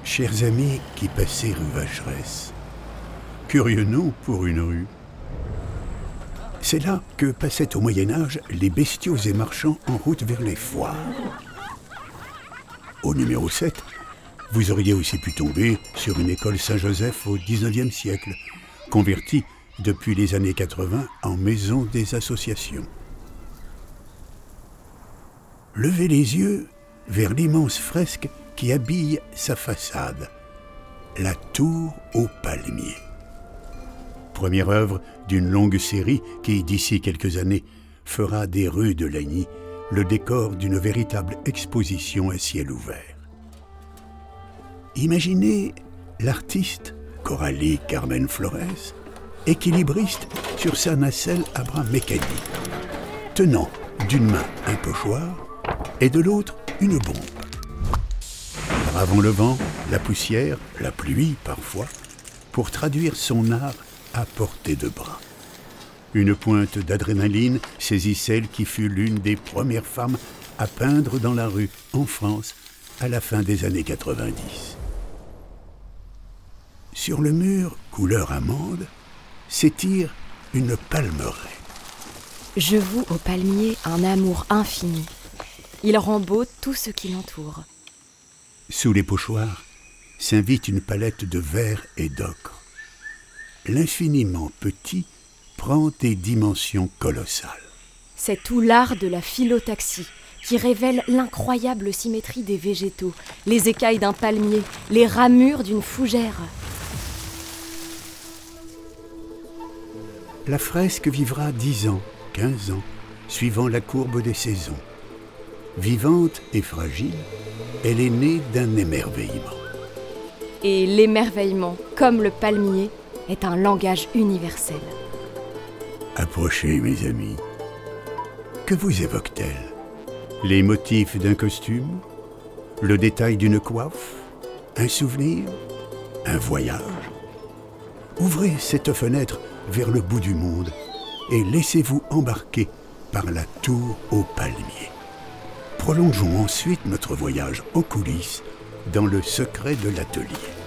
Chers amis qui passez rue Vacheresse, curieux nom pour une rue. C'est là que passaient au Moyen-Âge les bestiaux et marchands en route vers les foires. Au numéro 7, vous auriez aussi pu tomber sur une école Saint-Joseph au XIXe siècle, convertie depuis les années 80 en maison des associations. Levez les yeux vers l'immense fresque qui habille sa façade, la tour aux palmiers. Première œuvre d'une longue série qui, d'ici quelques années, fera des rues de Lagny le décor d'une véritable exposition à ciel ouvert. Imaginez l'artiste Coralie Carmen Flores, équilibriste sur sa nacelle à bras mécaniques, tenant d'une main un pochoir et de l'autre une bombe. Bravant le vent, la poussière, la pluie parfois, pour traduire son art à portée de bras. Une pointe d'adrénaline saisit celle qui fut l'une des premières femmes à peindre dans la rue en France à la fin des années 90. Sur le mur, couleur amande, s'étire une palmeraie. Je voue au palmier un amour infini. Il rend beau tout ce qui l'entoure. Sous les pochoirs s'invite une palette de verre et d'ocre. L'infiniment petit prend des dimensions colossales. C'est tout l'art de la phyllotaxie qui révèle l'incroyable symétrie des végétaux, les écailles d'un palmier, les ramures d'une fougère. La fresque vivra 10 ans, 15 ans, suivant la courbe des saisons. Vivante et fragile, elle est née d'un émerveillement. Et l'émerveillement, comme le palmier, est un langage universel. Approchez, mes amis. Que vous évoque-t-elle? Les motifs d'un costume? Le détail d'une coiffe? Un souvenir? Un voyage? Ouvrez cette fenêtre vers le bout du monde et laissez-vous embarquer par la tour aux palmiers. Prolongeons ensuite notre voyage en coulisses dans le secret de l'atelier.